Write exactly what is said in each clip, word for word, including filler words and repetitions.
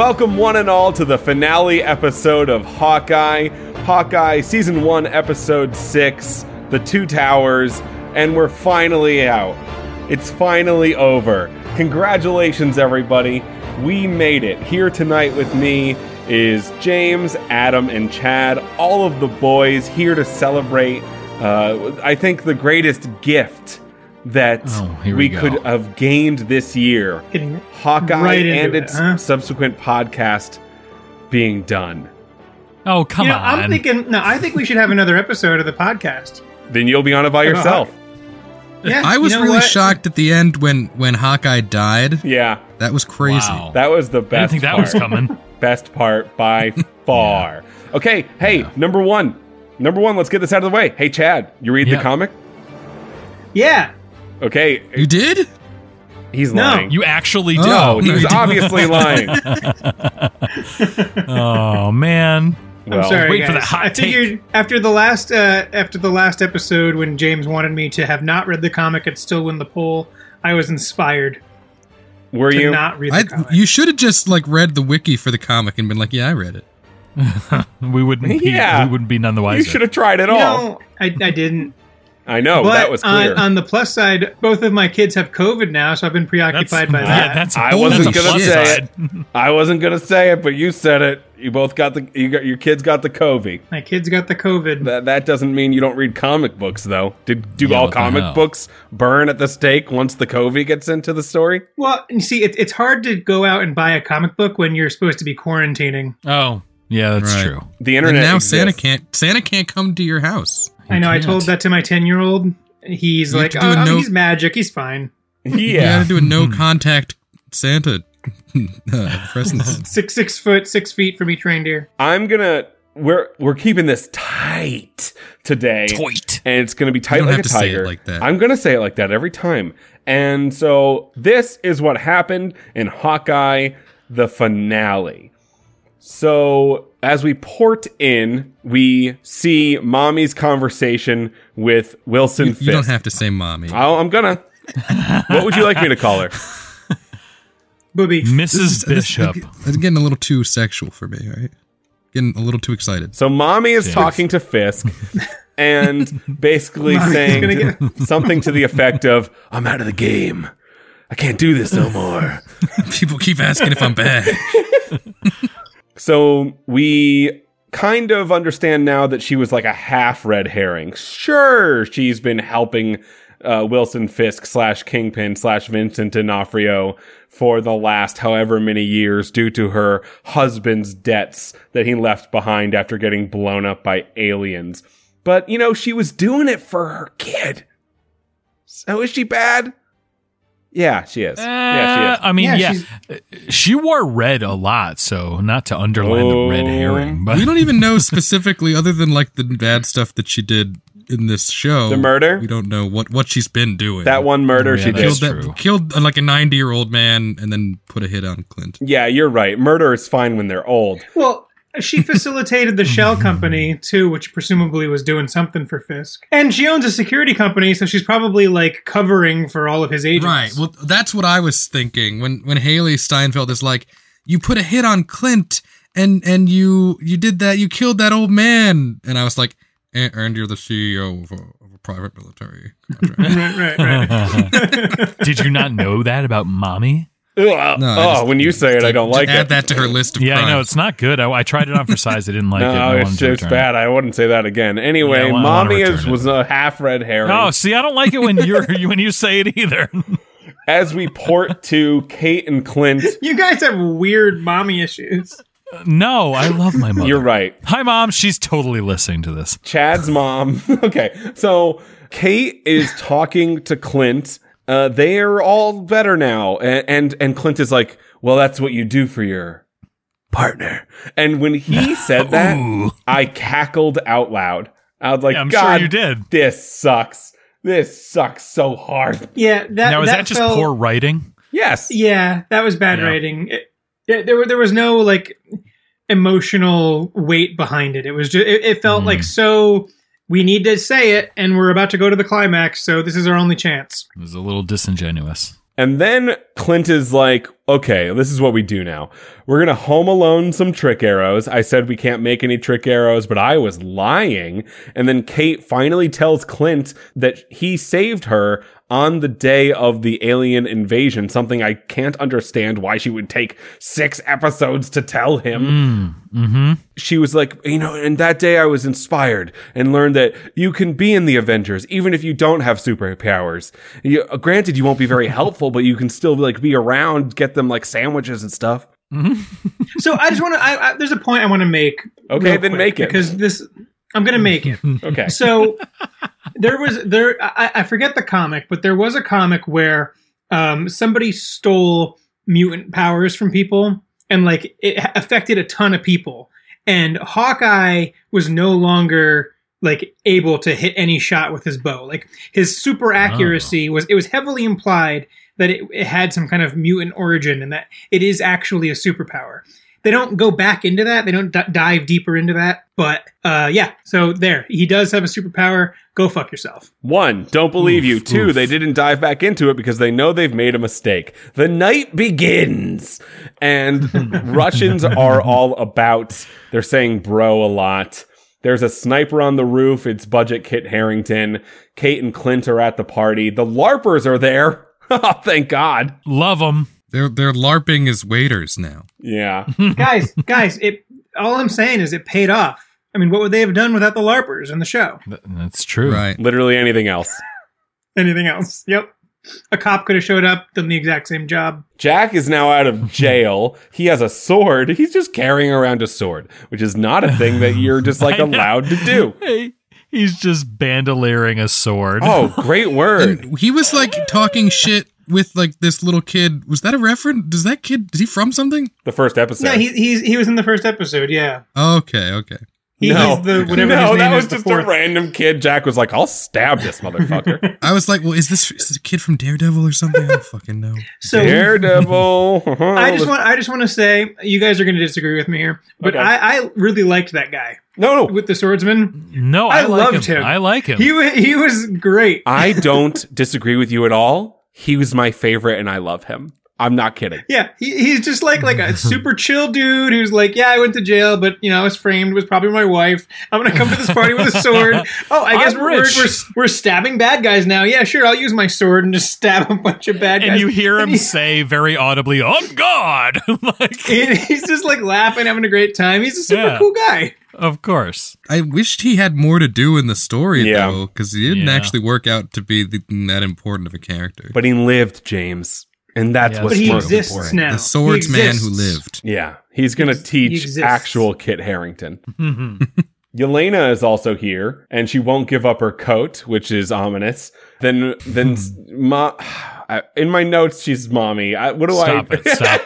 Welcome one and all to the finale episode of Hawkeye. Hawkeye Season one, Episode six, The Two Towers, and we're finally out. It's finally over. Congratulations, everybody. We made it. Here tonight with me is James, Adam, and Chad, all of the boys here to celebrate, uh, I think, the greatest gift that oh, we, we go. could have gained this year. Getting Hawkeye right and into its it, huh? subsequent podcast being done. Oh, come you know, on. I'm thinking, no, I think we should have another episode of the podcast. Then you'll be on it by About yourself. Yeah, I was you know really what? shocked at the end when, when Hawkeye died. Yeah, That was crazy. Wow. that was the I best didn't think that part. was coming. Best part by far. Okay, hey, Yeah. number one. Number one, let's get this out of the way. Hey, Chad, you read Yeah. the comic? Yeah. Okay, You did? he's No. lying. You actually did. no, Oh, he no, was you didn't. obviously lying. Oh, man. Well, I'm sorry, wait guys. for the hot I figured after the last uh, after the last episode, when James wanted me to have not read the comic and still win the poll, I was inspired Were to you? not read the I, comic. you should have just like read the wiki for the comic and been like, yeah, I read it. We wouldn't be, Yeah. we wouldn't be none the You wiser. should have tried it all. no, I, I didn't. I know, but that was clear. on, on the plus side, both of my kids have COVID now, so I've been preoccupied by yeah, that. that's I that's wasn't a gonna plus say side. I wasn't gonna say it, but you said it. You both got the you got your kids got the COVID. My kids got the COVID. That that doesn't mean you don't read comic books, though. Did do Yeah, all what the comic hell? books burn at the stake once the COVID gets into the story? Well, you see, it, it's hard to go out and buy a comic book when you're supposed to be quarantining. Oh, yeah, that's Right. true. The And internet. now exists. Santa can't Santa can't come to your house. I know. I can't. told that to my ten-year-old. He's You have like, to do oh, a no- he's magic. He's fine. You Yeah. gotta do a no contact Santa uh, presents. Six six foot, six feet from each reindeer. I'm gonna we're we're keeping this tight today. Tight. And it's gonna be tight You don't like have a to say it tiger. like that. I'm gonna say it like that every time. And so this is what happened in Hawkeye, the finale. So as we port in, we see Mommy's conversation with Wilson You, Fisk. you don't have to say mommy. Oh, I'm gonna. What would you like me to call her? Booby. Missus This is- Bishop. It's getting a little too sexual for me, right? Getting a little too excited. So Mommy is Yeah. talking to Fisk and basically Mommy's saying gonna something to the effect of, I'm out of the game. I can't do this no more. People keep asking if I'm bad. So we kind of understand now that she was like a half red herring. Sure, she's been helping uh, Wilson Fisk slash Kingpin slash Vincent D'Onofrio for the last however many years due to her husband's debts that he left behind after getting blown up by aliens. But, you know, she was doing it for her kid. So is she bad? Yeah, she is. yeah, she is. Uh, I mean, Yeah, yeah, she's- she wore red a lot, so not to underline the red Oh. herring, but We don't even know specifically, other than like the bad stuff that she did in this show. The murder? We don't know what, what she's been doing. That one murder Yeah, she that's did. killed true. that killed uh, like a ninety year old man and then put a hit on Clint. Yeah, you're right. Murder is fine when they're old. Well, she facilitated the shell company, too, which presumably was doing something for Fisk. And she owns a security company, so she's probably, like, covering for all of his agents. Right. Well, that's what I was thinking when when Haley Steinfeld is like, you put a hit on Clint and and you you did that, you killed that old man, and I was like, and, and you're the C E O of a, of a private military contract. right, right, right. did you not know that about Mommy? Ugh, No, I oh, just- when you say it, I don't Just like add it. that to her list of Yeah, crimes. I know it's not good. I, I tried it on for size. I didn't like it. and No, I it's, wanted to it's return bad. I wouldn't say that again. Yeah, Anyway, I wa- I wanna Mommy is return it. was a half red herring. Oh, see, I don't like it when you're when you say it either. As we port to Kate and Clint, You guys have weird mommy issues. No, I love my mother. you're right. Hi, Mom. She's totally listening to this. Chad's mom. Okay, so Kate is talking to Clint. Uh, they are all better now, and, and and Clint is like, "Well, that's what you do for your partner." And when he said that, Ooh. I cackled out loud. I was like, Yeah, I'm "God, sure you did. this sucks. This sucks so hard." Yeah, that Now, is that, that just felt- poor writing? Yes. Yeah, that was bad Yeah. writing. It, it, there were there was no like emotional weight behind it. It was just it, it felt Mm. like so we need to say it, and we're about to go to the climax, so this is our only chance. It was a little disingenuous. And then Clint is like, okay, this is what we do now. We're going to home alone some trick arrows. I said we can't make any trick arrows, but I was lying. And then Kate finally tells Clint that he saved her on the day of the alien invasion, something I can't understand why she would take six episodes to tell him. Mm, mm-hmm. She was like, you know, and that day I was inspired and learned that you can be in the Avengers, even if you don't have superpowers. You, granted, you won't be very helpful, but you can still like be around, get them like sandwiches and stuff. Mm-hmm. So I just want to, I, I, there's a point I want to make. Okay, real then quick, make it. Because this, I'm going to make it. Okay. So there was, there, I, I forget the comic, but there was a comic where um, somebody stole mutant powers from people and like it affected a ton of people. And Hawkeye was no longer like able to hit any shot with his bow. Like his super accuracy oh. was, it was heavily implied that it, it had some kind of mutant origin and that it is actually a superpower. They don't go back into that. They don't d- dive deeper into that. But uh, yeah, so there. He does have a superpower. Go fuck yourself. One, don't believe Oof, you. Two, oof. they didn't dive back into it because they know they've made a mistake. The night begins. And Russians are all about, they're saying bro a lot. There's a sniper on the roof. It's Budget Kit Harington. Kate and Clint are at the party. The LARPers are there. Oh, thank God. Love them. They're they're LARPing as waiters now. Yeah. guys, guys, it. All I'm saying is it paid off. I mean, what would they have done without the LARPers in the show? That's true. Right. Literally anything else. Anything else? Yep. A cop could have showed up, done the exact same job. Jack is now out of jail. He has a sword. He's just carrying around a sword, which is not a thing that you're just like I know. allowed to do. Hey, he's just bandoliering a sword. Oh, great word. And he was like talking shit with like this little kid. Was that a reference? Does that kid, is he from something? The first episode. No, he, he's he was in the first episode. Yeah, Okay, okay. he, no, he's the whatever no, his name that was is. the just a fourth. random kid. Jack was like, I'll stab this motherfucker. I was like, well, is this, is this a kid from Daredevil or something? I don't fucking know. So Daredevil. I just want I just want to say you guys are going to disagree with me here, but Okay. I, I really liked that guy No, no. with the swordsman. No, I, I like loved him. I like him. He wa- he was great. I don't disagree with you at all. He was my favorite and I love him. I'm not kidding. Yeah, he, he's just like like a super chill dude who's like, yeah, I went to jail, but you know, I was framed. It was probably my wife. I'm gonna come to this party with a sword. Oh, I guess I'm we're, we're rich. we're we're stabbing bad guys now. Yeah, sure, I'll use my sword and just stab a bunch of bad guys. and you hear him he- say very audibly, "On God!" like, and he's just like laughing, having a great time. He's a super Yeah. cool guy. of course. I wished he had more to do in the story, Yeah. though, because he didn't Yeah. actually work out to be the, that important of a character. But he lived, James. And that's Yeah, what's But he most exists important. now. the swordsman He who exists. lived. Yeah. He's going to He teach exists. actual Kit Harington. Mhm. Yelena is also here, and she won't give up her coat, which is ominous. Then, then, ma- I- in my notes, she's mommy. I, what do Stop I? it! Stop,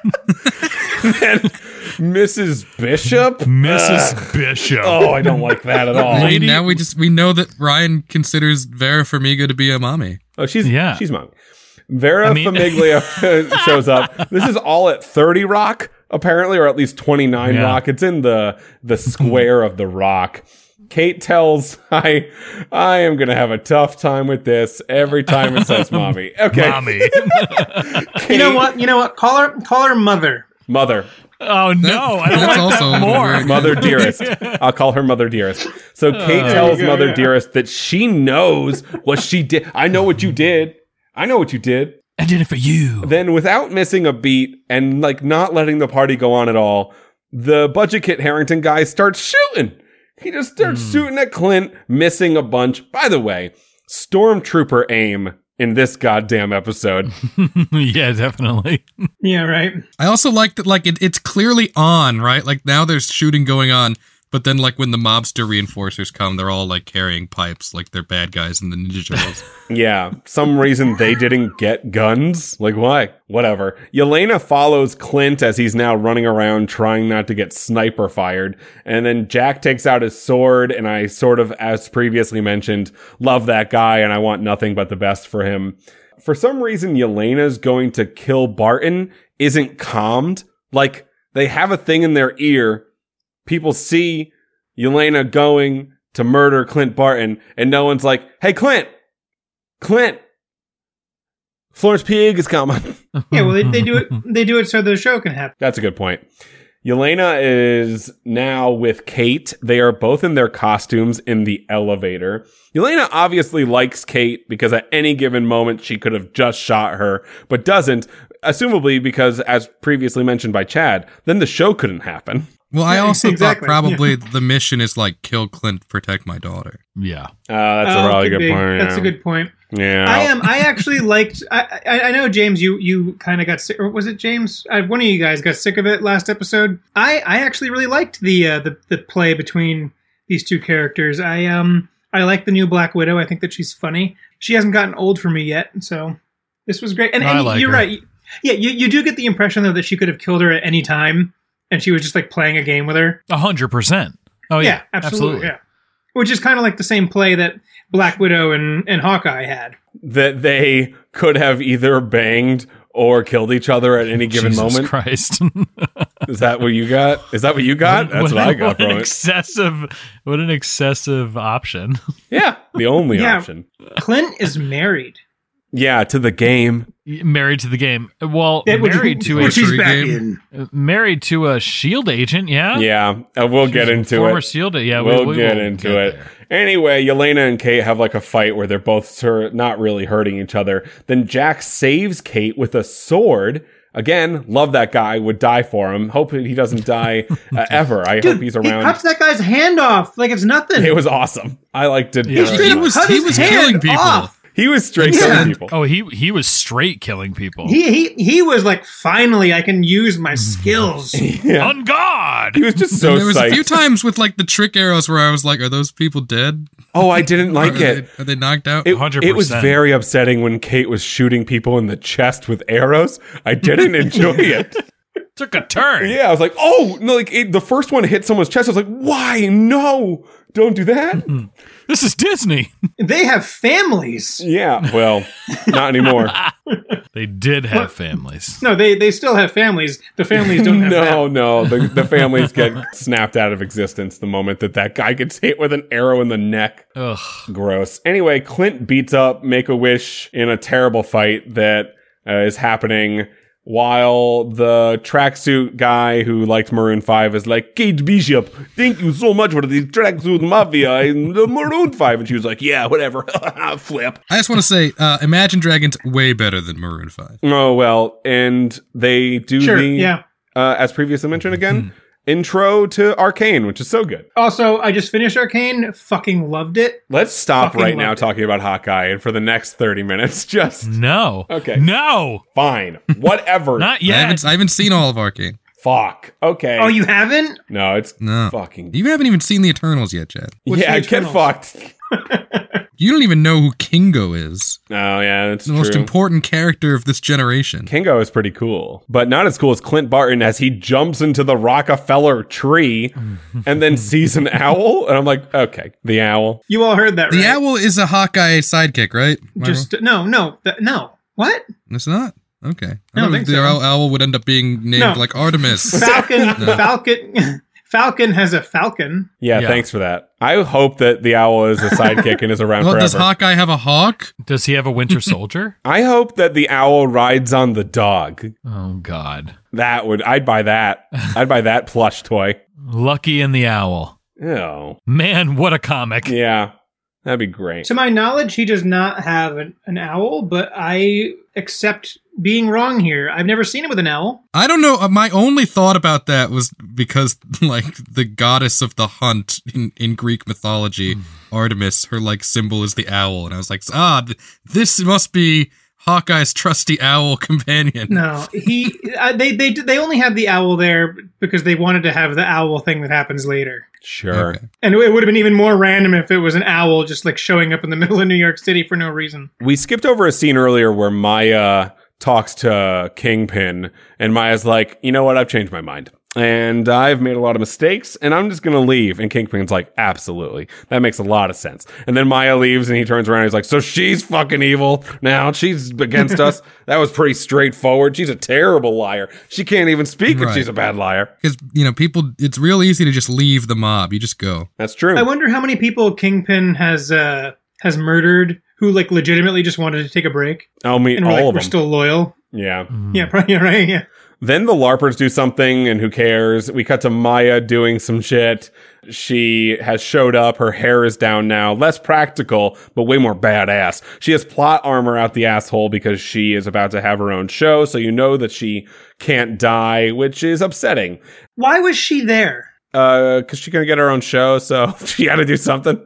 Then Missus Bishop, Missus Ugh. Bishop. Oh, I don't like that at all. I mean, Lady- now we just we know that Ryan considers Vera Farmiga to be a mommy. Oh, she's Yeah. she's mommy. Vera I mean- Famiglia shows up. This is all at thirty Rock, apparently, or at least twenty-nine Yeah. Rock. It's in the the square of the rock. Kate tells I I am gonna have a tough time with this every time it says mommy. Okay. Mommy. Kate, You know what? You know what? Call her call her mother. Mother. Oh no! I don't That's like also that more. very- Mother dearest. I'll call her Mother dearest. So Kate Uh, tells There you go, Mother yeah. dearest that she knows what she did. I know what you did. I know what you did. I did it for you. Then without missing a beat and like not letting the party go on at all, the Budget Kit Harington guy starts shooting. He just starts Hmm. shooting at Clint, missing a bunch. By the way, Stormtrooper aim in this goddamn episode. Yeah, definitely. Yeah, right. I also like that, like it, it's clearly on, right? Like now there's shooting going on, but then like when the mobster reinforcers come, they're all like carrying pipes, like they're bad guys in the Ninja Turtles. Yeah, some reason they didn't get guns. Like, why? Whatever. Yelena follows Clint as he's now running around trying not to get sniper fired. And then Jack takes out his sword, and I sort of, as previously mentioned, love that guy, and I want nothing but the best for him. For some reason, Yelena's going to kill Barton isn't calmed. Like, they have a thing in their ear. People see Yelena going to murder Clint Barton, and no one's like, hey, Clint! Clint! Florence Pugh is coming. Yeah, well, they, they do it. They do it so the show can happen. That's a good point. Yelena is now with Kate. They are both in their costumes in the elevator. Yelena obviously likes Kate because at any given moment she could have just shot her, but doesn't, assumably because, as previously mentioned by Chad, then the show couldn't happen. Well, I also Exactly. thought probably the mission is like kill Clint, protect my daughter. Yeah. Uh, that's Oh, a really could good be. point. That's yeah. a good point. Yeah. I am. I actually liked. I, I, I know James. You you kind of got sick, or was it James? I, one of you guys got sick of it last episode. I, I actually really liked the uh, the the play between these two characters. I um I like the new Black Widow. I think that she's funny. She hasn't gotten old for me yet, so this was great. And, I and like you're her. right. Yeah, you you do get the impression though that she could have killed her at any time, and she was just like playing a game with her. A hundred percent. Oh yeah, absolutely. Yeah, which is kind of like the same play that Black Widow and, and Hawkeye had. That they could have either banged or killed each other at any given Jesus moment. Christ. Is that what you got? Is that what you got? That's what, I got what from an it. excessive, what an excessive option. Yeah, the only Yeah. option. Clint is married. Yeah, to the game. Married to the game. Well, That- which- married to a which he's Archery back game. in. married to a Shield agent. Yeah. Yeah, uh, we'll get into Former it. Shield. Yeah, we- we'll we get will into get it. there. Anyway, Yelena and Kate have like a fight where they're both sort of not really hurting each other. Then Jack saves Kate with a sword. Again, love that guy, would die for him. Hope he doesn't die uh, ever. I Dude, hope he's he around. cuts that guy's hand off like it's nothing. It was awesome. I liked it. Yeah. very He much. was cut he his was hand killing people. off. He was straight Yeah. killing people. Oh, he he was straight killing people. He he he was like, finally, I can use my skills. Yeah. On God. He was just so and there was psyched. a few times with like the trick arrows where I was like, are those people dead? Oh, I didn't like are it. They, are they knocked out? It, one hundred it was percent. very upsetting when Kate was shooting people in the chest with arrows. I didn't enjoy it. Took a turn. Yeah, I was like, oh, no, like it, the first one hit someone's chest. I was like, why? No, don't do that. This is Disney. They have families. Yeah, well, not anymore. They did have What? families. No, they they still have families. The families don't have No, families. no, the, the families get snapped out of existence the moment that that guy gets hit with an arrow in the neck. Ugh. Gross. Anyway, Clint beats up Make-A-Wish in a terrible fight that uh, is happening while the tracksuit guy who liked Maroon five is like, Kate Bishop, thank you so much for the tracksuit mafia and the Maroon five. And she was like, yeah, whatever. Flip. I just want to say, uh, Imagine Dragons way better than Maroon five. Oh, well, and they do Sure, the, yeah. uh, as previously mentioned again, intro to Arcane, which is so good. Also, I just finished Arcane. Fucking loved it. Let's stop Fucking right now loved it. talking about Hawkeye, and for the next thirty minutes, just No. Okay. No. fine. Whatever. Not I, yet. haven't, I haven't seen all of Arcane. Fuck. Okay. Oh, you haven't? No, it's No. fucking. You haven't even seen the Eternals yet, Chad. What's yeah, the get Eternals? fucked. You don't even know who Kingo is. Oh, yeah, that's The true. most important character of this generation. Kingo is pretty cool, but not as cool as Clint Barton as he jumps into the Rockefeller tree and then sees an owl. And I'm like, okay, the owl. You all heard that, The right? owl is a Hawkeye sidekick, right? Just no, no, th- no. What? It's not? Okay. I don't thought think the so. owl, owl would end up being named No. like Artemis. Falcon, Falcon, Falcon has a falcon. Yeah, Yeah. thanks for that. I hope that the owl is a sidekick and is around Well, does forever. Hawkeye have a hawk? Does he have a Winter Soldier? I hope that the owl rides on the dog. Oh, God. That would, I'd buy that. I'd buy that plush toy. Lucky and the Owl. Oh, Man, what a comic. yeah, that'd be great. To my knowledge, he does not have an, an owl, but I accept being wrong here. I've never seen him with an owl. I don't know. uh, My only thought about that was because, like, the goddess of the hunt in, in Greek mythology, Artemis, her, like, symbol is the owl. And I was like, ah, th- this must be Hawkeye's trusty owl companion. No, he. uh, they they they only had the owl there because they wanted to have the owl thing that happens later. Sure. Okay. And it would have been even more random if it was an owl just like showing up in the middle of New York City for no reason. We skipped over a scene earlier where Maya talks to Kingpin, and Maya's like, you know what? I've changed my mind. And I've made a lot of mistakes, and I'm just going to leave. And Kingpin's like, absolutely. That makes a lot of sense. And then Maya leaves, and he turns around and he's like, so she's fucking evil now. She's against us. That was pretty straightforward. She's a terrible liar. She can't even speak if Right. she's a bad liar. Because, you know, people, it's real easy to just leave the mob. You just go. That's true. I wonder how many people Kingpin has uh, has murdered, who like legitimately just wanted to take a break. I mean, And we're all like, of we're them. still loyal. yeah. Yeah, probably right. Yeah. Then the LARPers do something, and who cares? We cut to Maya doing some shit. She has showed up. Her hair is down now. Less practical, but way more badass. She has plot armor out the asshole because she is about to have her own show, so you know that she can't die, which is upsetting. Why was she there? Uh, because she's gonna get her own show, so she had to do something.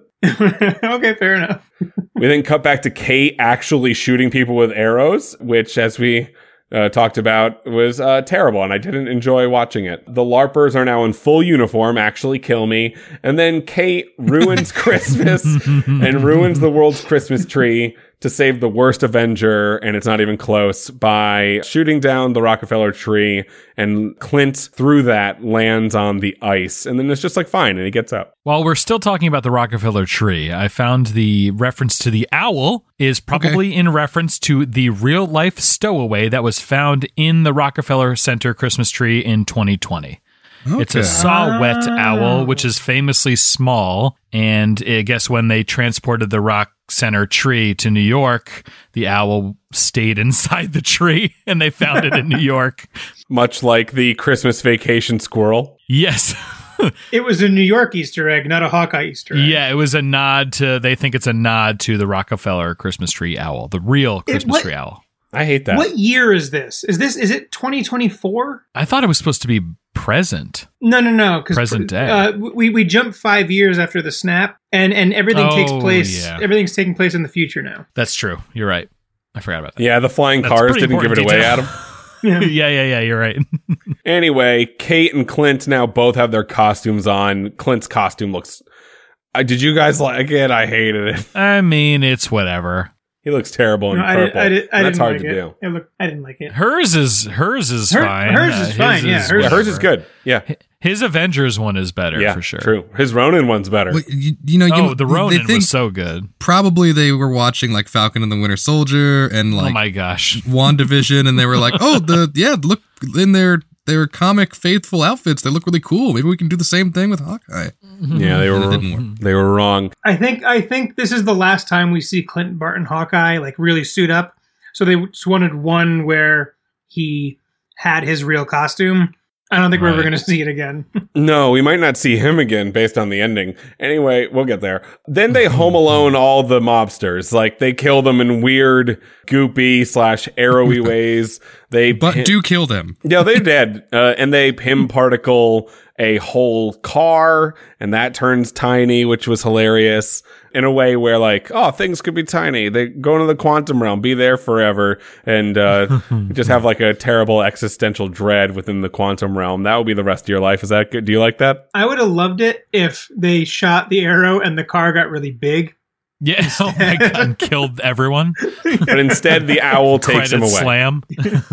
Okay, fair enough. We then cut back to Kate actually shooting people with arrows, which, as we uh, talked about, was uh, terrible, and I didn't enjoy watching it. The LARPers are now in full uniform, actually kill me, and then Kate ruins Christmas and ruins the world's Christmas tree to save the worst Avenger, and it's not even close, by shooting down the Rockefeller tree, and Clint, through that, lands on the ice, and then it's just like, fine, and he gets out. While we're still talking about the Rockefeller tree, I found the reference to the owl is probably Okay. in reference to the real-life stowaway that was found in the Rockefeller Center Christmas tree in twenty twenty. It's a Okay. saw-whet Oh. owl, which is famously small, and I guess when they transported the Rock Center tree to New York, the owl stayed inside the tree, and they found it in New York. Much like the Christmas Vacation squirrel. Yes. It was a New York Easter egg, not a Hawkeye Easter egg. Yeah, it was a nod to, they think it's a nod to the Rockefeller Christmas tree owl, the real Christmas what- tree owl. I hate that. What year is this? Is this is it twenty twenty-four? I thought it was supposed to be present. No, no, no. Because Present day. Uh, we we jump five years after the snap, and and everything takes Oh, place. yeah. Everything's taking place in the future now. That's true. You're right. I forgot about that. Yeah, the flying That's cars pretty didn't give it important away, detail. Adam. yeah, yeah, yeah. You're right. Anyway, Kate and Clint now both have their costumes on. Clint's costume looks... Uh, did you guys like it? I hated it. I mean, it's whatever. He looks terrible in No, I, purple. did, I, did, I That's didn't hard like to it. do. It looked, I didn't like it. Hers is hers is Her- fine. hers is his fine, yeah, hers Yeah, hers is whatever. good. Yeah, His Avengers one is better yeah, for sure. true. His Ronin one's better. Wait, you, you know, you, Oh, the they Ronin think was so good. probably they were watching like Falcon and the Winter Soldier and oh like my gosh. WandaVision, and they were like, "Oh, the yeah, look in their their comic faithful outfits. They look really cool. Maybe we can do the same thing with Hawkeye." Yeah, they And it were didn't work. they were wrong. I think I think this is the last time we see Clinton Barton Hawkeye like really suit up. So they just wanted one where he had his real costume. I don't think we're ever Right. going to see it again. No, we might not see him again based on the ending. Anyway, we'll get there. Then they home alone all the mobsters. Like, they kill them in weird, goopy slash arrowy ways. They But pin- do kill them. yeah, they're dead. Uh, and they Pym particle a whole car, and that turns tiny, which was hilarious. In a way where, like, oh, things could be tiny. They go into the quantum realm, be there forever, and uh, just have like a terrible existential dread within the quantum realm. That would be the rest of your life. Is that good? Do you like that? I would have loved it if they shot the arrow and the car got really big. Yeah. Oh my god. And killed everyone. But instead, the owl takes him Credit away. slam.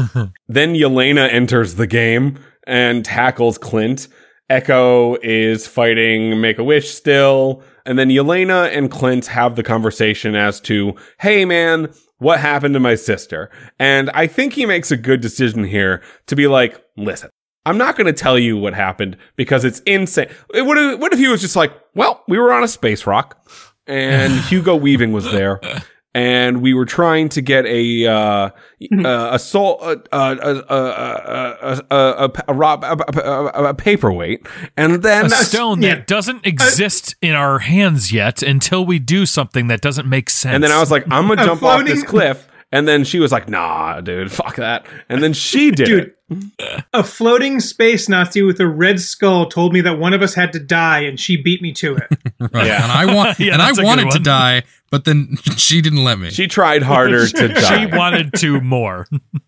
Then Yelena enters the game and tackles Clint. Echo is fighting Make-A-Wish still. And then Yelena and Clint have the conversation as to, hey man, what happened to my sister? And I think he makes a good decision here to be like, listen, I'm not going to tell you what happened because it's insane. It would have, what if he was just like, well, we were on a space rock and Hugo Weaving was there. And we were trying to get a uh, uh, a soul a a a a a, a, a, rob- a, a, a paperweight, and then A stone yeah. that doesn't exist in our hands yet until we do something that doesn't make sense. and then I was like, I'm gonna A jump off floating- this cliff. And then she was like, nah, dude, fuck that. And then she did Dude. it. A floating space Nazi with a red skull told me that one of us had to die, and she beat me to it. Right. Yeah. And I want Yeah, and I that's a good wanted to one. die, but then she didn't let me. She tried harder to she die. wanted to more.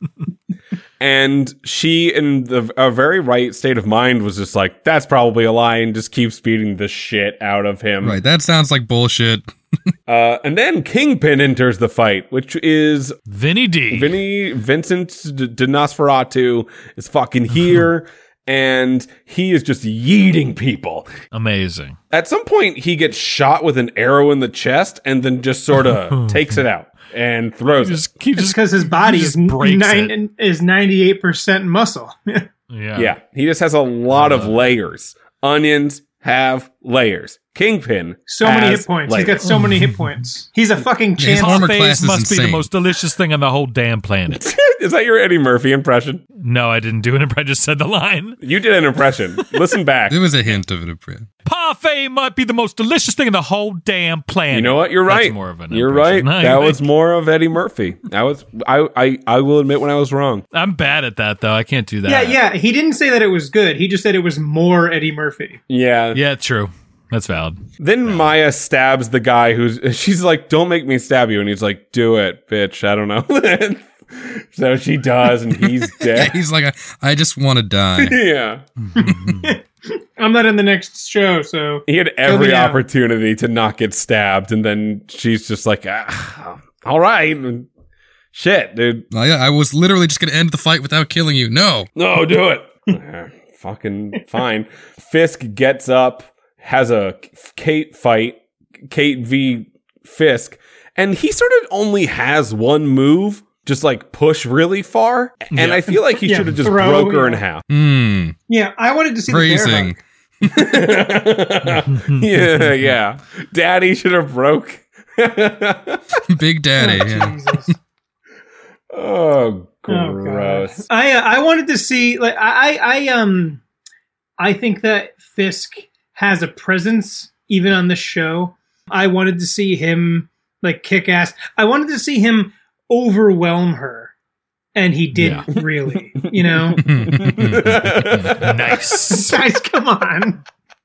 And she, in the, a very right state of mind, was just like, that's probably a lie, and just keeps beating the shit out of him. Right. That sounds like bullshit. Uh, and then Kingpin enters the fight, which is Vinny D. Vinny Vincent D- D'Nosferatu is fucking here, and he is just yeeting people. Amazing. At some point, he gets shot with an arrow in the chest, and then just sort of takes it out and throws He it. just, he It's just, because his body he is just breaks nine, is ninety eight percent muscle. yeah. Yeah, he just has a lot of layers, onions, have layers. Kingpin So many has hit points. layers. He's got so many hit points. He's a fucking Yeah, his champ. armor Parfaits class is must be the insane. most delicious thing on the whole damn planet. Is that your Eddie Murphy impression? No, I didn't do it. I just said the line. You did an impression. Listen back. There was a hint of it. Parfait might be the most delicious thing on the whole damn planet. You know what? You're That's right. more of an You're right. impression. That I was think- more of Eddie Murphy. That was. I. I. I will admit when I was wrong. I'm bad at that though. I can't do that. Yeah, yeah. He didn't say that it was good. He just said it was more Eddie Murphy. Yeah. Yeah, true. That's valid. Then Maya stabs the guy who's. She's like, "Don't make me stab you," and he's like, "Do it, bitch." I don't know. So she does, and he's Yeah, dead. he's like, I, I just want to die. Yeah. I'm not in the next show, so He had me every now. opportunity to not get stabbed, and then she's just like, ah, "All right, shit, dude, I, I was literally just going to end the fight without killing you. No. no, do it." Ah, fucking fine. Fisk gets up, has a Kate fight, Kate v Fisk, and he sort of only has one move. Just like push really far, and Yeah. I feel like he Yeah, should have just throw, broke her yeah. in half. Hmm. yeah. I wanted to see Phrasing. the bear hug. Yeah, yeah. Daddy should have broke. Big Daddy. Oh, Yeah. Jesus. Oh, Oh, God. gross. I uh, I wanted to see like I, I I um I think that Fisk has a presence even on this show. I wanted to see him like kick ass. I wanted to see him overwhelm her, and he didn't really. You know, Nice. guys, come on,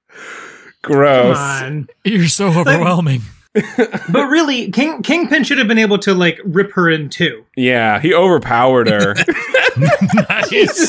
Gross. come on. You're so overwhelming. But really, King Kingpin should have been able to like rip her in two. Yeah, he overpowered her. Nice.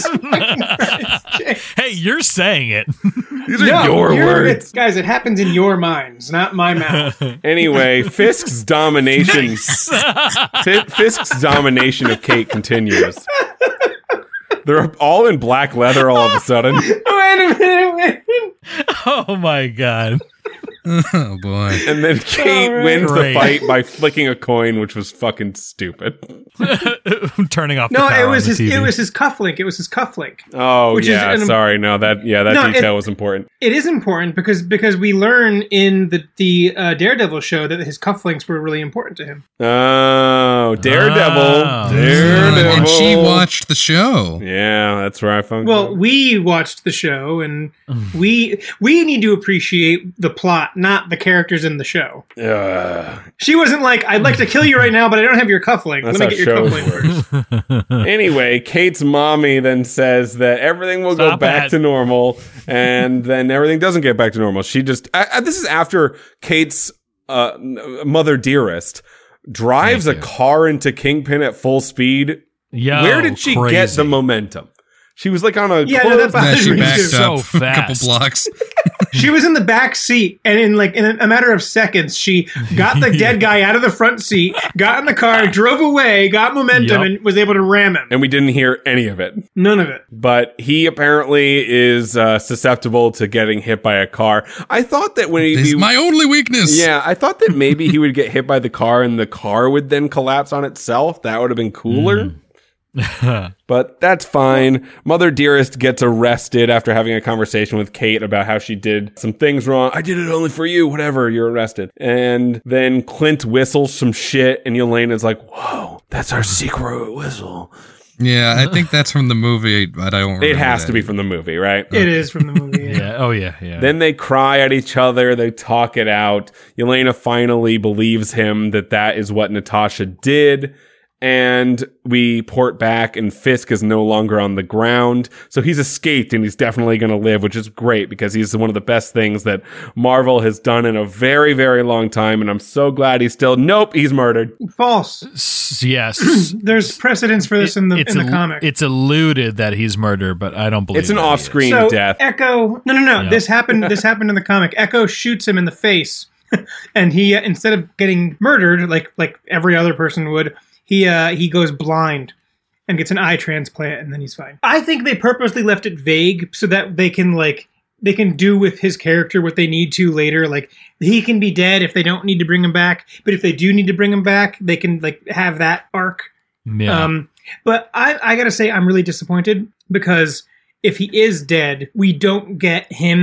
Hey, you're saying it. These are your you're- words. it's- guys. It happens in your minds, not my mouth. Anyway, Fisk's domination. Fi- Fisk's domination of Kate continues. They're all in black leather all of a sudden. wait a minute, wait a minute. Oh my god. Oh, boy. And then Kate All right. wins Great. the fight by flicking a coin, which was fucking stupid. Turning off the No, power it on was the his. T V. It was his cufflink. It was his cufflink. Oh, Which is yeah. an- sorry. No, that, yeah, that No, it- detail was important. It is important because because we learn in the the uh, Daredevil show that his cufflinks were really important to him. Oh, Daredevil. Oh. Daredevil. And she watched the show. Yeah, that's where I found Well, we watched the show, and we we need to appreciate the plot, not the characters in the show. Ugh. She wasn't like, "I'd like to kill you right now, but I don't have your cufflink. That's Let me how get your shows cufflink first." Anyway, Kate's mommy then says that everything will go Stop back it. to normal, and then everything doesn't get back to normal. She just I, I, this is after Kate's uh, n- mother dearest drives Thank a you. car into Kingpin at full speed. Yo, Where did she get crazy. the momentum? She was like on a Yeah, no, closed- that Yeah, bothers she me backed too. So up a couple fast. blocks. She was in the back seat, and in like in a matter of seconds, she got the dead guy out of the front seat, got in the car, drove away, got momentum, Yep. and was able to ram him. and we didn't hear any of it. None of it. But he apparently is uh, susceptible to getting hit by a car. I thought that when he, This he is my only weakness. yeah, I thought that maybe he would get hit by the car and the car would then collapse on itself. That would have been cooler. But that's fine. Mother Dearest gets arrested after having a conversation with Kate about how she did some things wrong. I did it only for you, whatever, you're arrested. And then Clint whistles some shit and Yelena's like, whoa, that's our secret whistle. Yeah, I think that's from the movie, but I don't remember It has that. to be from the movie, right? It is from the movie. Yeah. Yeah. Oh yeah. Yeah. Then they cry at each other. They talk it out. Yelena finally believes him that that is what Natasha did. And we port back and Fisk is no longer on the ground. So he's escaped and he's definitely going to live, which is great because he's one of the best things that Marvel has done in a very, very long time. And I'm so glad he's still, nope, he's murdered. False. S- yes. There's precedence for this in the it's in the al- comic. It's alluded that he's murdered, but I don't believe It's an that he is. off-screen so death. Echo. No, no, no. Yeah. This happened. This happened in the comic. Echo shoots him in the face, and he uh, instead of getting murdered like like every other person would, he uh, he goes blind and gets an eye transplant, and then he's fine. I think they purposely left it vague so that they can like they can do with his character what they need to later. Like he can be dead if they don't need to bring him back, but if they do need to bring him back, they can like have that arc. Yeah. Um, but I, I gotta say, I'm really disappointed because if he is dead, we don't get him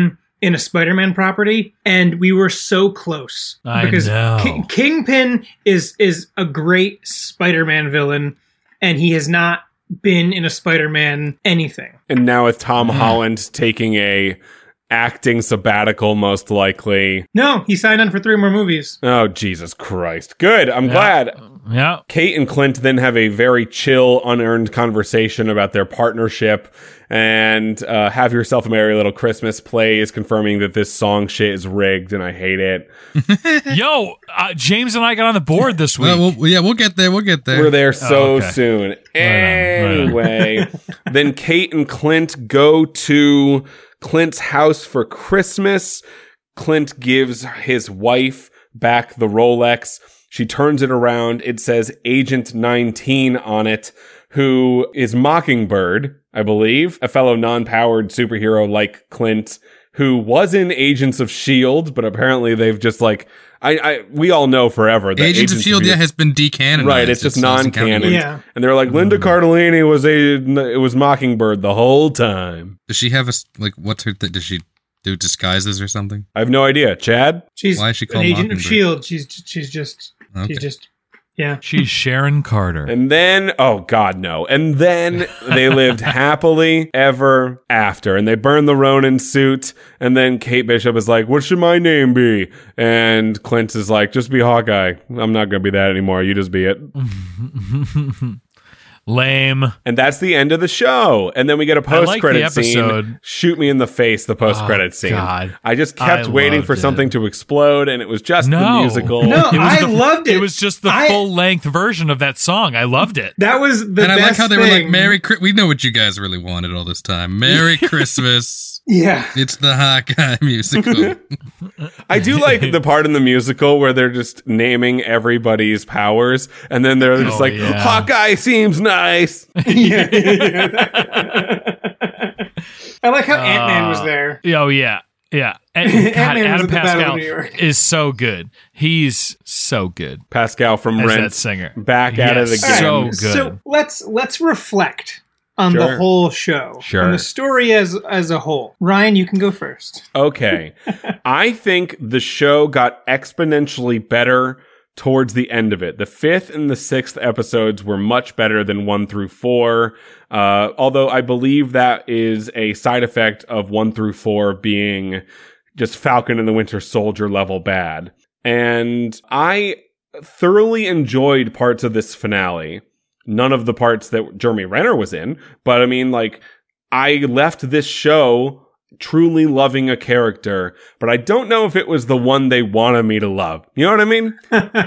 in a Spider-Man property, and we were so close. I because know. Ki- Kingpin is is a great Spider-Man villain, and he has not been in a Spider-Man anything. And now with Tom Mm. Holland taking a acting sabbatical, most likely. No, he signed on for three more movies. Oh, Jesus Christ. Good. I'm Yeah. glad. Yeah. Kate and Clint then have a very chill, unearned conversation about their partnership, and uh, Have Yourself a Merry Little Christmas plays, confirming that this song shit is rigged and I hate it. Yo, uh, James and I got on the board this week. Well, we'll, yeah, we'll get there. We'll get there. We're there so Oh, okay. soon. on, right on. Anyway, then Kate and Clint go to Clint's house for Christmas. Clint gives his wife back the Rolex. She turns it around. It says Agent nineteen on it, who is Mockingbird, I believe, a fellow non-powered superhero like Clint, who was in Agents of S H I E L D, but apparently they've just like, I, I we all know forever that Agents of S H I E L D yeah, has been decanonized. Right, it's just doesn't count non-canon. anymore. Yeah. And they're like, Linda Cardellini was a, it was Mockingbird the whole time. Does she have a s- like? What's her? Th- does she do disguises or something? I have no idea. Chad? She's Why is she an called agent of Mockingbird? S H I E L D. She's she's just Okay. she's just yeah. She's Sharon Carter. And then, oh God, no. And then they lived happily ever after. And they burned the Ronin suit. And then Kate Bishop is like, what should my name be? And Clint is like, just be Hawkeye. I'm not going to be that anymore. You just be it. Lame. And that's the end of the show. And then we get a I like the post-credit scene. episode. Shoot me in the face, the post-credit Oh, scene. God. I just kept I waiting loved for it. something to explode, and it was just the No. musical. No, It was I the- loved it. It was just the I- full length version of that song. I loved it. That was the and best I like how they were like, thing. "Merry Christmas." We know what you guys really wanted all this time. Merry Christmas. Yeah. It's the Hawkeye musical. I do like the part in the musical where they're just naming everybody's powers, and then they're just Oh, like, yeah. Hawkeye seems nice. yeah. I like how Ant Man was Uh, there. Oh, yeah. Yeah. And, God, Ant-Man was Adam at the Battle of Pascal New York. is so good. He's so good Pascal from as that Rent singer. back at it Yes, again. So Alright, good. So let's let's reflect on the Sure. whole show, Sure. on the story as as a whole. Ryan, you can go first. Okay. I think the show got exponentially better towards the end of it. The fifth and the sixth episodes were much better than one through four. Uh, although I believe that is a side effect of one through four being just Falcon and the Winter Soldier level bad. And I thoroughly enjoyed parts of this finale. None of the parts that Jeremy Renner was in, but I mean, like, I left this show truly loving a character, but I don't know if it was the one they wanted me to love. You know what I mean?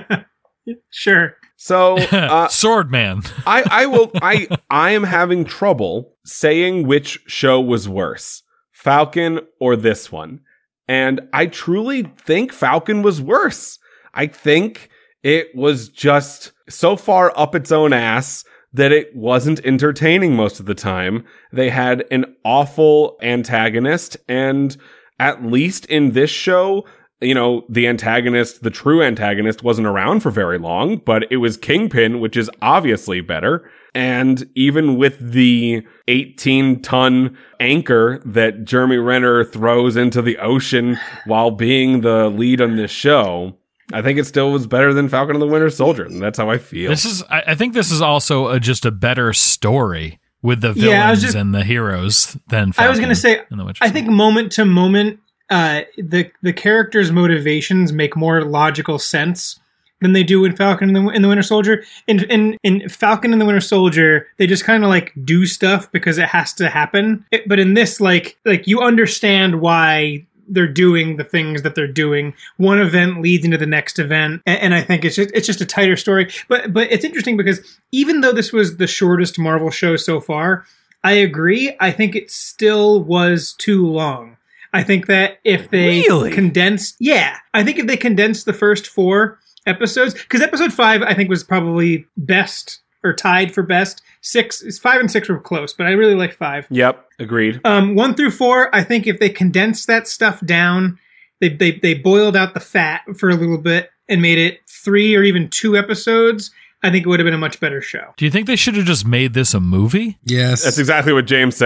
Sure. So, uh, Swordman. I, I will, I, I am having trouble saying which show was worse, Falcon or this one. And I truly think Falcon was worse. I think it was just so far up its own ass that it wasn't entertaining most of the time. They had an awful antagonist, and at least in this show, you know, the antagonist, the true antagonist, wasn't around for very long, but it was Kingpin, which is obviously better. And even with the eighteen ton anchor that Jeremy Renner throws into the ocean while being the lead on this show, I think it still was better than Falcon and the Winter Soldier, and that's how I feel. This is, I, I think this is also a, just a better story with the villains Yeah, I was just- and the heroes than Falcon I was going to say, and the Winter I Soldier. think moment to moment, uh, the the characters' motivations make more logical sense than they do in Falcon and the, in the Winter Soldier. In in in Falcon and the Winter Soldier, they just kind of like do stuff because it has to happen. It, but in this, like like you understand why they're doing the things that they're doing. One event leads into the next event, and, and I think it's just it's just a tighter story. But but it's interesting because even though this was the shortest Marvel show so far, I agree. I think it still was too long. I think that if they Really? condensed, yeah, I think if they condensed the first four episodes, because episode five I think was probably best or tied for best. Six, five and six were close, but I really like five. Yep, agreed. Um, one through four, I think if they condensed that stuff down, they they they boiled out the fat for a little bit and made it three or even two episodes, I think it would have been a much better show. Do you think they should have just made this a movie? Yes. That's exactly what James said.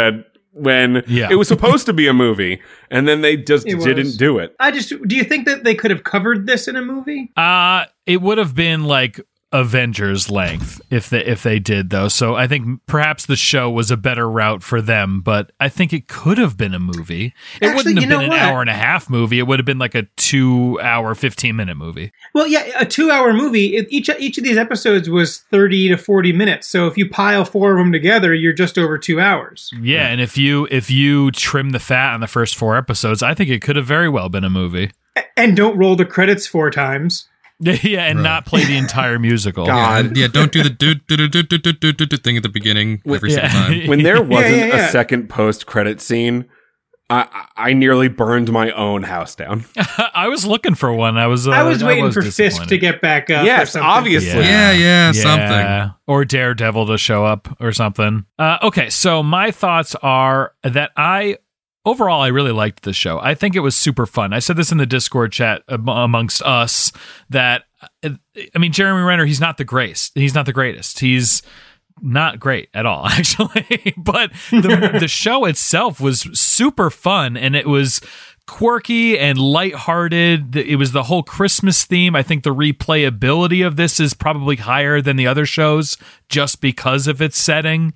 when Yeah. it was supposed to be a movie, and then they just It was. didn't do it. I just do you think that they could have covered this in a movie? Uh it would have been like Avengers length if they if they did though. So I think perhaps the show was a better route for them, but I think it could have been a movie. It Actually, wouldn't have you know been an what? hour and a half movie. It would have been like a two hour, fifteen minute movie. Well, yeah, a two-hour movie. It, each each of these episodes was thirty to forty minutes. So if you pile four of them together, you're just over two hours. Yeah, and if you if you trim the fat on the first four episodes, I think it could have very well been a movie. A- And don't roll the credits four times. Yeah, and Right. not play the entire musical. God. Yeah, and- yeah, don't do the do do do do do do do do do thing at the beginning every Yeah. single time. When there wasn't yeah, yeah. a second post-credit scene, I, I I nearly burned my own house down. I was looking for one. I was. Uh, I was waiting for disappointed. Fisk to get back up. or Yes, something. obviously. Yeah, yeah, something. Or Daredevil to show up or something. Uh, okay, so my thoughts are that I overall I really liked the show. I think it was super fun. I said this in the Discord chat am- amongst us that uh, I mean Jeremy Renner, he's not the greatest. He's not the greatest. He's not great at all, actually. But the the show itself was super fun, and it was quirky and lighthearted. It was the whole Christmas theme. I think the replayability of this is probably higher than the other shows just because of its setting.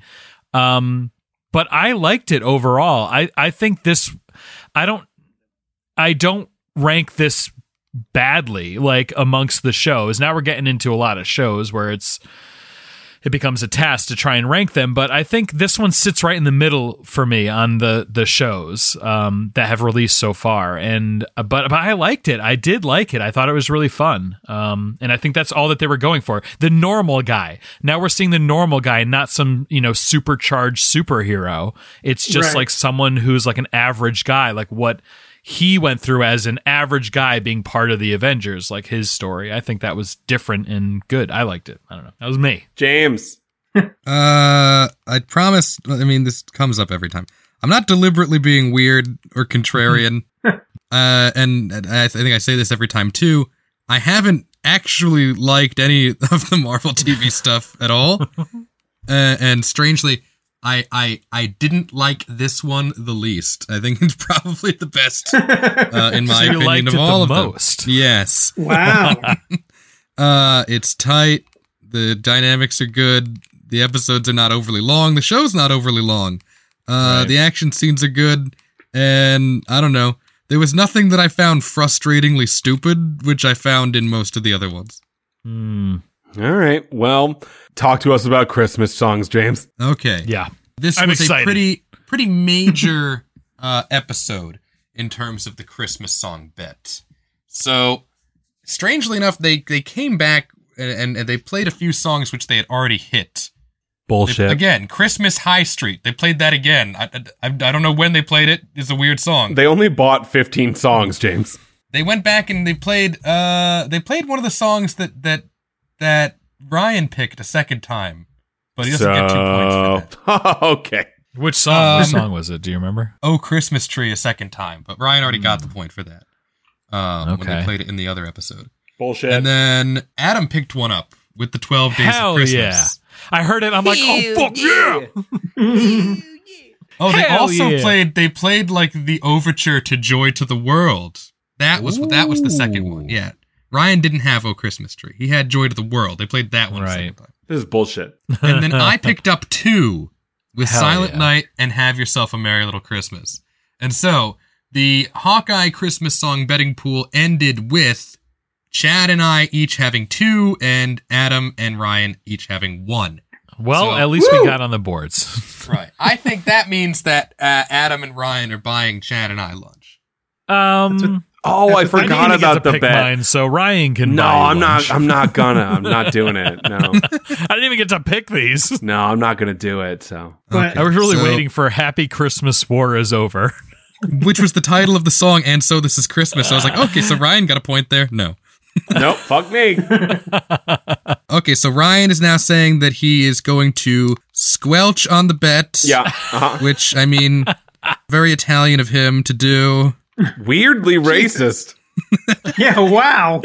Um, but I liked it overall. I, I think this, I don't, I don't rank this badly, like amongst the shows. Now we're getting into a lot of shows where it's, it becomes a task to try and rank them, but I think this one sits right in the middle for me on the the shows um, that have released so far. And uh, but, but I liked it. I did like it. I thought it was really fun. Um, and I think that's all that they were going for. The normal guy. Now we're seeing the normal guy, not some you know supercharged superhero. It's just Right. like someone who's like an average guy, like what he went through as an average guy being part of the Avengers, like his story. I think that was different and good. I liked it. I don't know. That was me. James. Uh, I promise. I mean, this comes up every time. I'm not deliberately being weird or contrarian. uh, and I, I think I say this every time too. I haven't actually liked any of the Marvel T V stuff at all. uh, and strangely, I, I I didn't like this one the least. I think it's probably the best uh, in my So you opinion liked of it all the of most. them. Yes. Wow. Uh, it's tight. The dynamics are good. The episodes are not overly long. The show's not overly long. Uh, Right. The action scenes are good. And I don't know. There was nothing that I found frustratingly stupid, which I found in most of the other ones. Hmm. All right. Well, talk to us about Christmas songs, James. Okay. Yeah. This I'm was excited. a pretty pretty major uh, episode in terms of the Christmas song bet. So, strangely enough, they they came back and, and they played a few songs which they had already hit. They- Bullshit. again, Christmas High Street. They played that again. I, I, I don't know when they played it. It's a weird song. They only bought fifteen songs, James. They went back and they played uh they played one of the songs that that that Ryan picked a second time. But he doesn't get two points for that. So, okay. Which song? Which Um, song was it? Do you remember? Oh, Christmas Tree a second time, but Ryan already got the point for that. Um, when Okay. they played it in the other episode. Bullshit. And then Adam picked one up with the twelve Days Hell of Christmas. yeah! I heard it. I'm like, oh fuck yeah! Oh, they Hell also yeah. played they played like the overture to Joy to the World. That was that was the second one. Yeah. Ryan didn't have Oh Christmas Tree. He had Joy to the World. They played that one the Right. second time. This is bullshit. And then I picked up two with Hell Silent yeah. Night and Have Yourself a Merry Little Christmas. And so the Hawkeye Christmas song betting pool ended with Chad and I each having two and Adam and Ryan each having one. Well, So- at least Woo! we got on the boards. Right. I think that means that uh, Adam and Ryan are buying Chad and I lunch. Um, Oh, I That's what- I forgot need to get about to the pick bet. mine, so Ryan can. No, buy you I'm lunch. not. I'm not gonna. I'm not doing it. No, I didn't even get to pick these. no, I'm not gonna do it. So But- I was really so- waiting for "Happy Christmas War is Over." Which was the title of the song, and so this is Christmas. So I was like, okay, so Ryan got a point there? No. nope. Fuck me. Okay, so Ryan is now saying that he is going to squelch on the bet. Yeah. Uh-huh. Which, I mean, very Italian of him to do. Weirdly racist, Yeah, wow.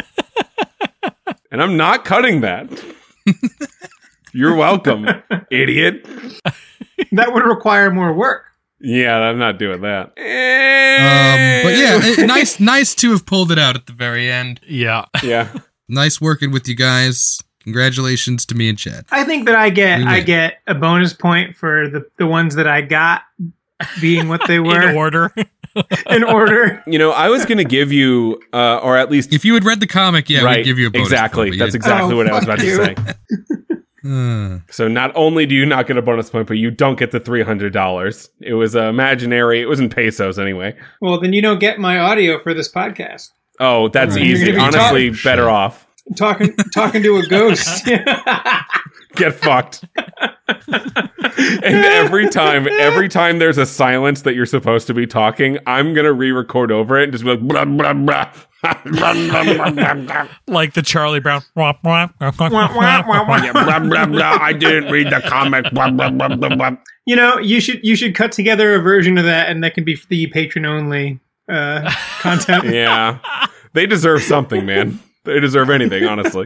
and I'm not cutting that. You're welcome, idiot. That would require more work. Yeah, I'm not doing that. Um, but yeah, it, nice, nice to have pulled it out at the very end. Yeah. Yeah. Nice working with you guys. Congratulations to me and Chad. I think that I get We I win. get a bonus point for the, the ones that I got being what they were In order. in order. You know, I was going to give you, uh, or at least, If you had read the comic, yeah, right, we'd give you a bonus exactly. point, but That's you exactly Oh, what I was fuck about you. to say. didn't. Uh, So not only do you not get a bonus point, but you don't get the three hundred dollars. It was uh, imaginary. It was in pesos anyway. Well, then you don't get my audio for this podcast. Oh, that's Right. easy. You're gonna be Honestly, talking- better off. Talking talking to a ghost. Get fucked. And every time, every time there's a silence that you're supposed to be talking, I'm gonna re-record over it and just be like blah blah blah. Blah, blah, blah, blah, blah. Like the Charlie Brown. Wah, wah, wah, wah, Wah, wah, wah, wah. Yeah, blah blah blah. I didn't read the comic. Blah blah blah blah blah. You know, you should you should cut together a version of that, and that can be the patron only uh, content. Yeah, they deserve something, man. They deserve anything, honestly.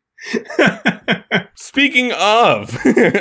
Speaking of,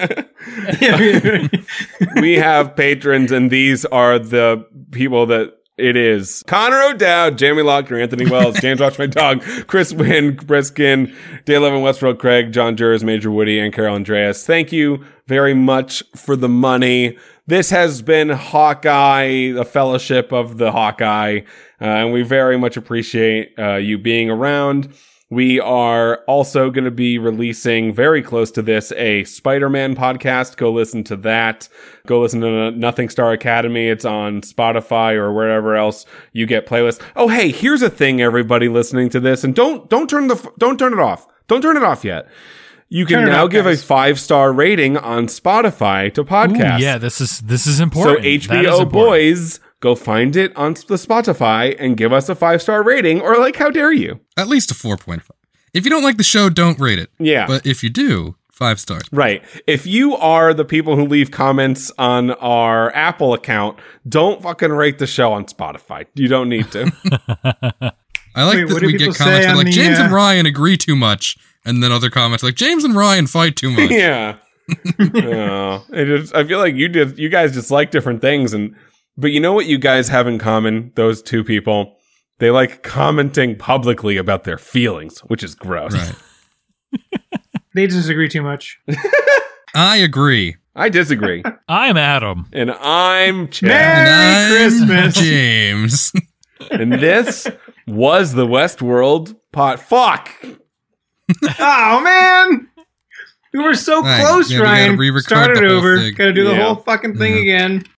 we have patrons, and these are the people that it is. Connor O'Dowd, Jamie Lochner, Anthony Wells, James Watch My Dog, Chris Wynn, Briskin, Day eleven Westworld, Craig, John Jers, Major Woody, and Carol Andreas. Thank you very much for the money. This has been Hawkeye, the Fellowship of the Hawkeye, uh, and we very much appreciate uh, you being around. We are also going to be releasing very close to this a Spider-Man podcast. Go listen to that. Go listen to Nothing Star Academy. It's on Spotify or wherever else you get playlists. Oh, hey, here's a thing, everybody listening to this, and don't don't turn the don't turn it off. Don't turn it off yet. You can Turn it now off, give guys. a five-star rating on Spotify to Ooh, podcasts. yeah, this is this is So important. H That B is O important. Boys, go find it on the Spotify and give us a five-star rating, or like, how dare you? At least a four point five. If you don't like the show, don't rate it. Yeah. But if you do, five stars. Right. If you are the people who leave comments on our Apple account, don't fucking rate the show on Spotify. You don't need to. I like Wait, that what do we people get comments say that are on like, the, James uh, and Ryan agree too much. And then other comments like, James and Ryan fight too much. Yeah. Oh, it is, I feel like you did. You guys just like different things, and but you know what you guys have in common? Those two people, they like commenting publicly about their feelings, which is gross. Right. They disagree too much. I agree. I disagree, I'm Adam. and I'm Chad, Merry And I'm Christmas. James. and this was the Westworld pot. Fuck. Oh man, we were so Right, close, yeah, we gotta Ryan. re-record Start it the whole over. thing. Gotta do the Yeah. whole fucking thing Yeah. again.